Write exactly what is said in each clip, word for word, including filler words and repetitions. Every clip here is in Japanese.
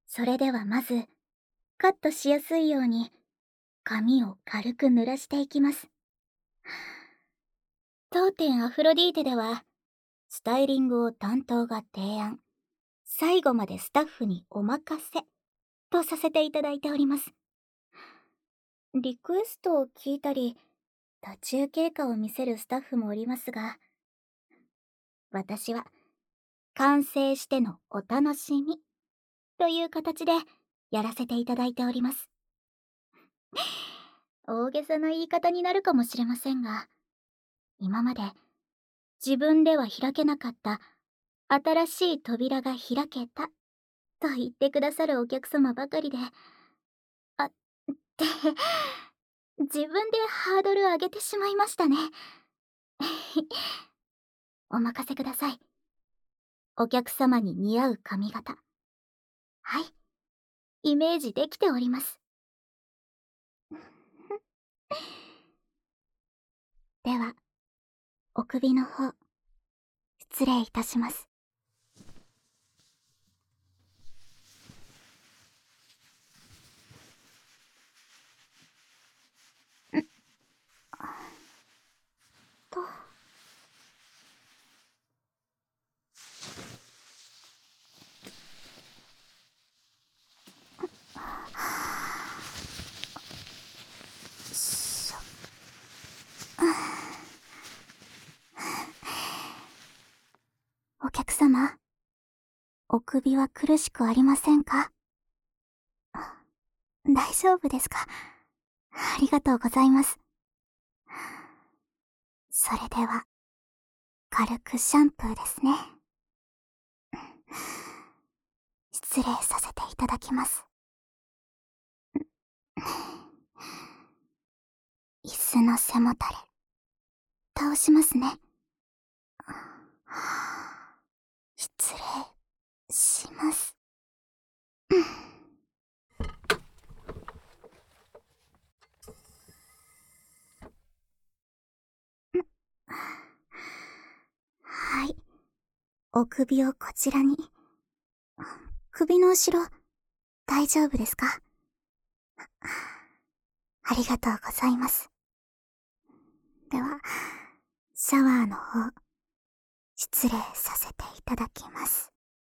それではまず、カットしやすいように、髪を軽く濡らしていきます。当店アフロディーテでは、スタイリングを担当が提案、最後までスタッフにお任せ、とさせていただいております。リクエストを聞いたり、途中経過を見せるスタッフもおりますが、私は、完成してのお楽しみ、という形でやらせていただいております。大げさな言い方になるかもしれませんが、今まで自分では開けなかった新しい扉が開けたと言ってくださるお客様ばかりで、あ、って自分でハードル上げてしまいましたね。お任せください。お客様に似合う髪型。はい、イメージできております。では、お首の方、失礼いたします。んと。しょ。お客様、お首は苦しくありませんか？大丈夫ですか？ありがとうございます。それでは、軽くシャンプーですね。失礼させていただきます。椅子の背もたれ、倒しますね。失礼します。はい。お首をこちらに。首の後ろ、大丈夫ですか？ありがとうございます。では、シャワーの方、失礼させていただきます。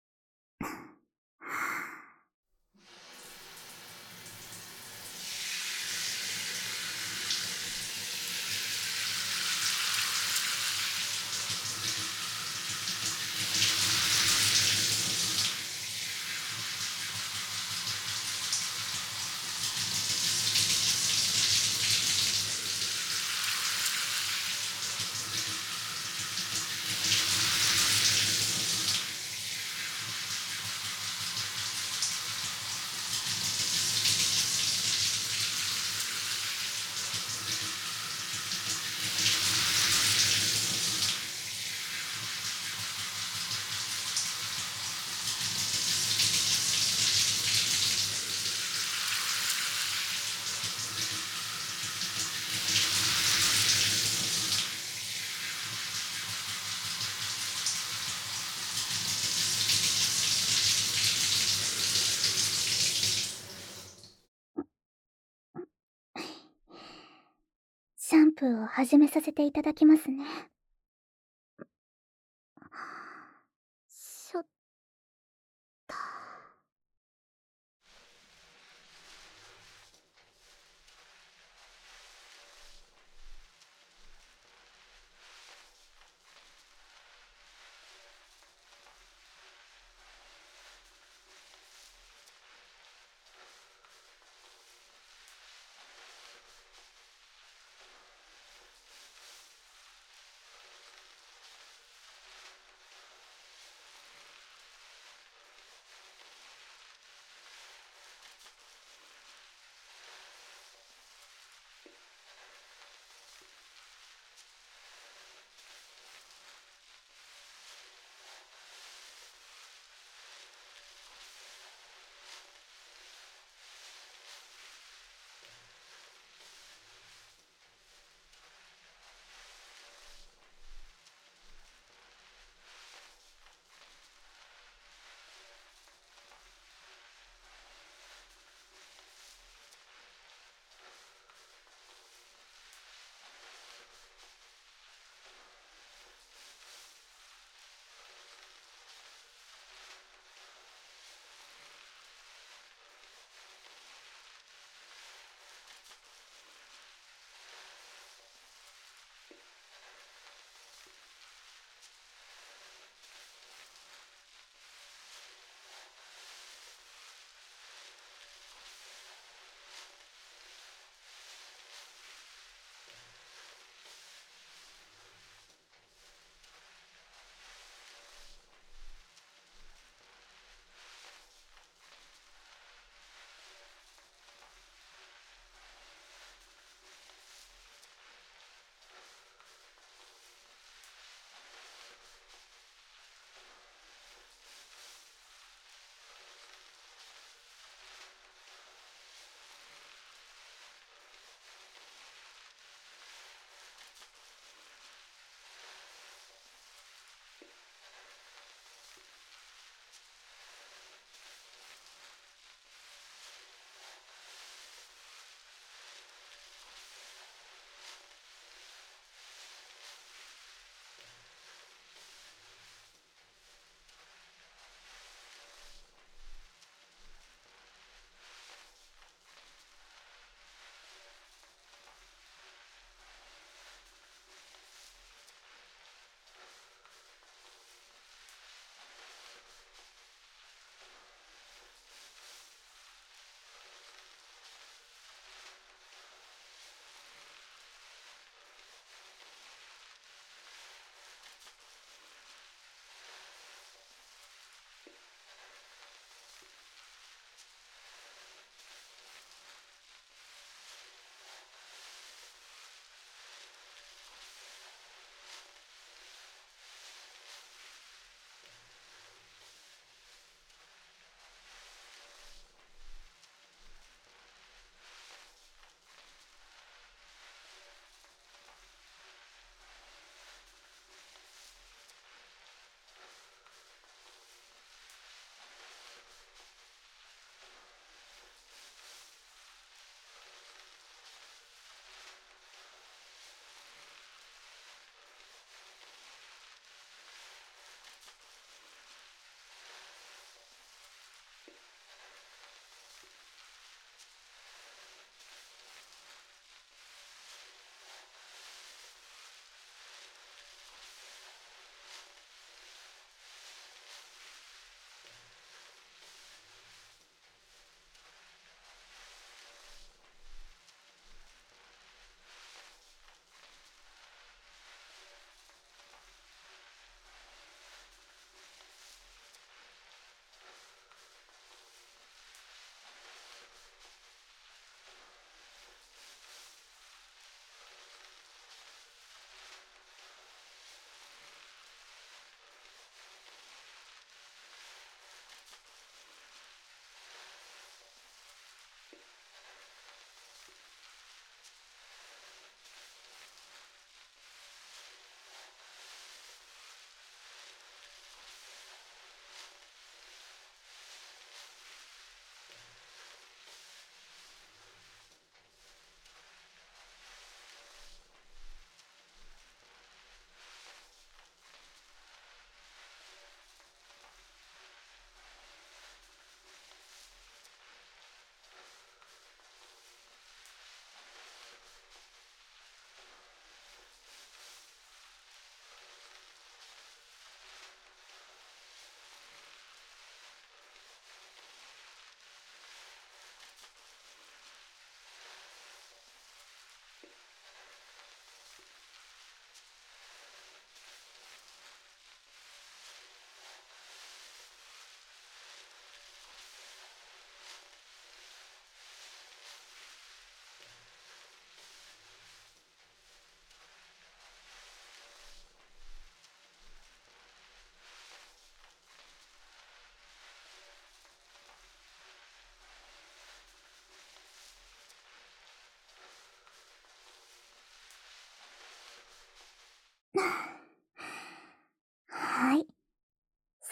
シャンプーを始めさせていただきますね。しょっと。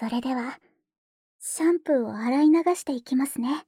れでは、シャンプーを洗い流していきますね。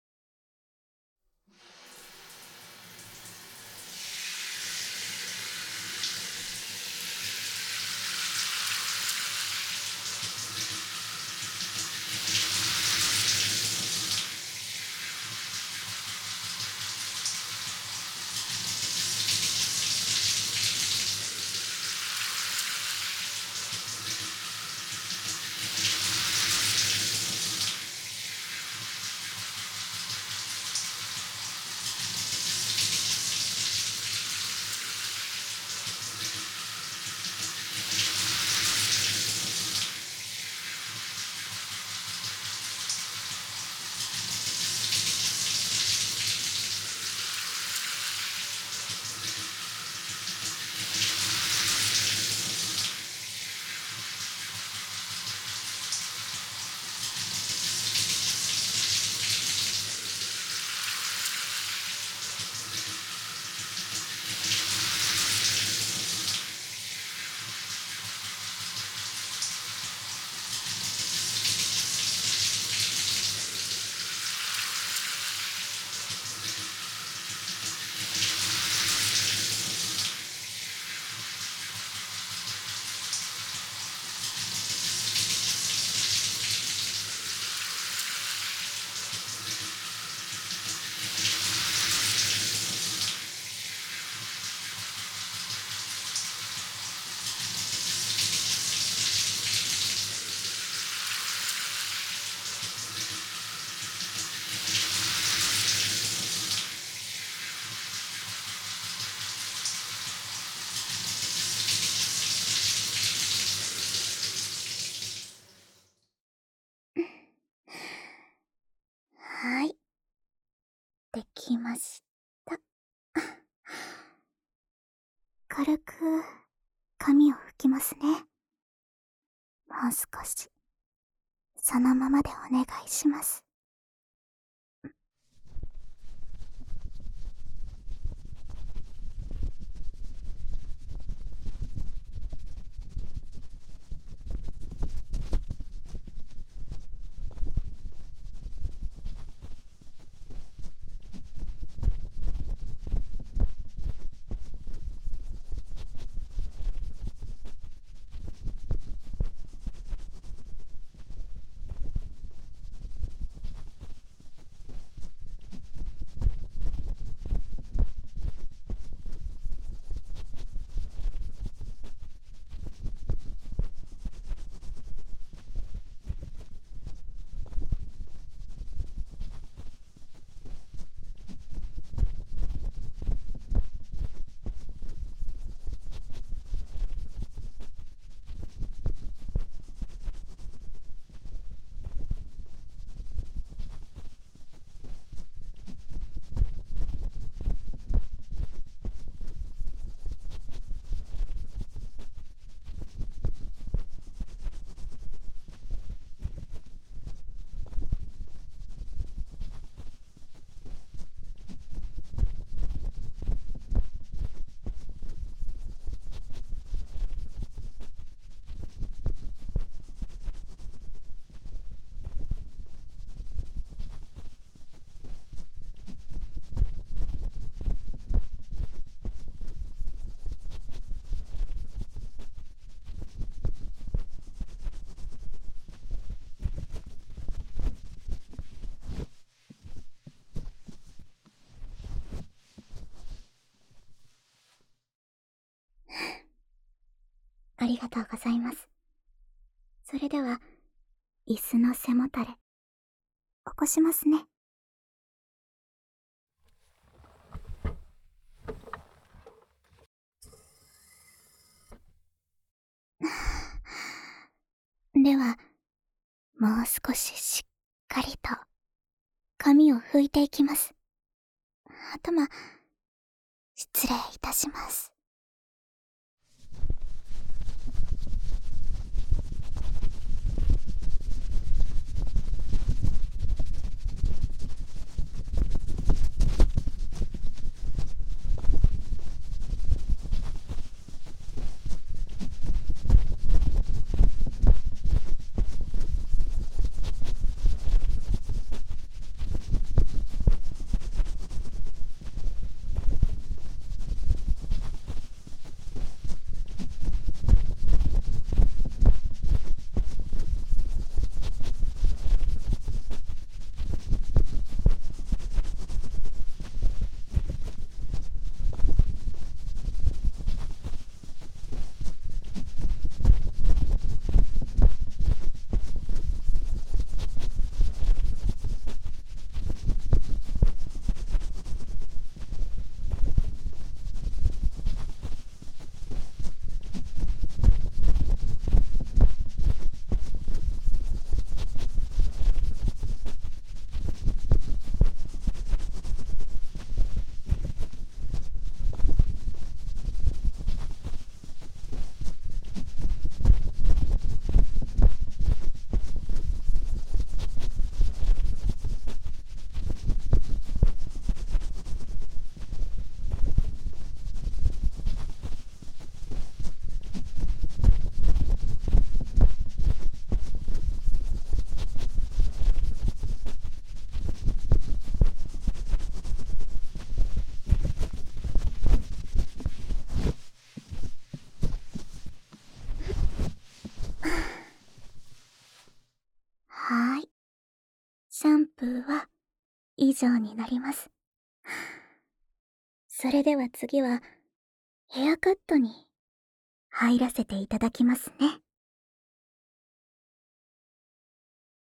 はい。できました。軽く髪を拭きますね。もう少し、そのままでお願いします。ありがとうございます。それでは、椅子の背もたれ、起こしますね。では、もう少ししっかりと、髪を拭いていきます。頭、失礼いたします。 以上になります。それでは次は、ヘアカットに入らせていただきますね。